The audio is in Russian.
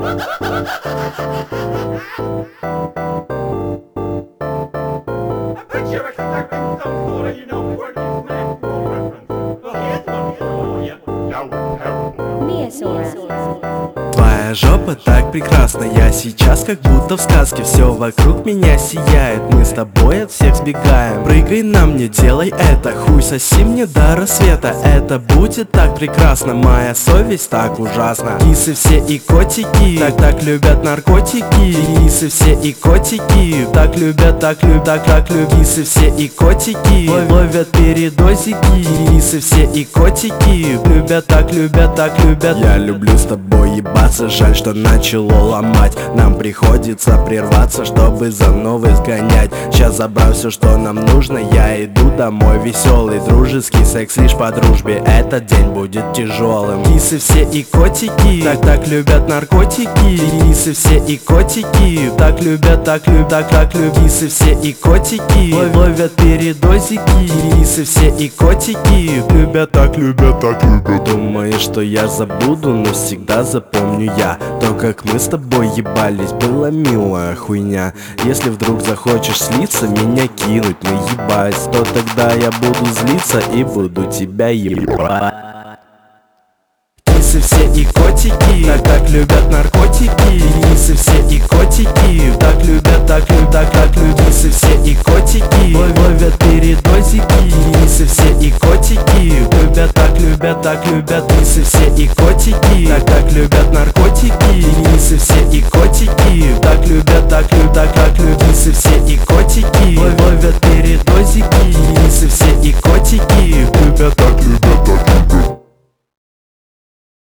Твоя жопа так прекрасна, я сейчас как будто в сказке. Все вокруг меня сияет, мы с тобой от всех сбегаем. Прыгай на мне, делай это, хуй соси мне до рассвета. Это будет так прекрасно, моя совесть так ужасна. Кисы все и котики, так любят наркотики. Кисы все и котики, так любят, так любят. Кисы все и котики, ловят передозики. Кисы все и котики, любят, так любят. Я люблю с тобой ебаться, жаль, что начало ломать. Нам приходится прерваться, чтобы за новой сгонять. Сейчас забрал все, что нам нужно, я иду домой веселый. Дружеский секс лишь по дружбе, этот день будет тяжелым. Кисы все и котики, так любят наркотики. Кисы все и котики, так любят. Кисы все и котики, ловят передозики. Кисы все и котики, любят, так любят. Думаешь, что я забуду, но всегда запомню я то, как мы с тобой ебались, была милая хуйня. Если вдруг захочешь слиться, меня кинуть, ну ебать, то тогда я буду злиться и буду тебя ебать. Кисы все и котики, так любят наркотики. Кисы все и котики, так любят. Кисы все и котики, ловят передозики. Кисы все и котики, любят, так любят. Кисы все и котики, так любят наркотики. Кисы все и котики, так любят. Кисы все и котики,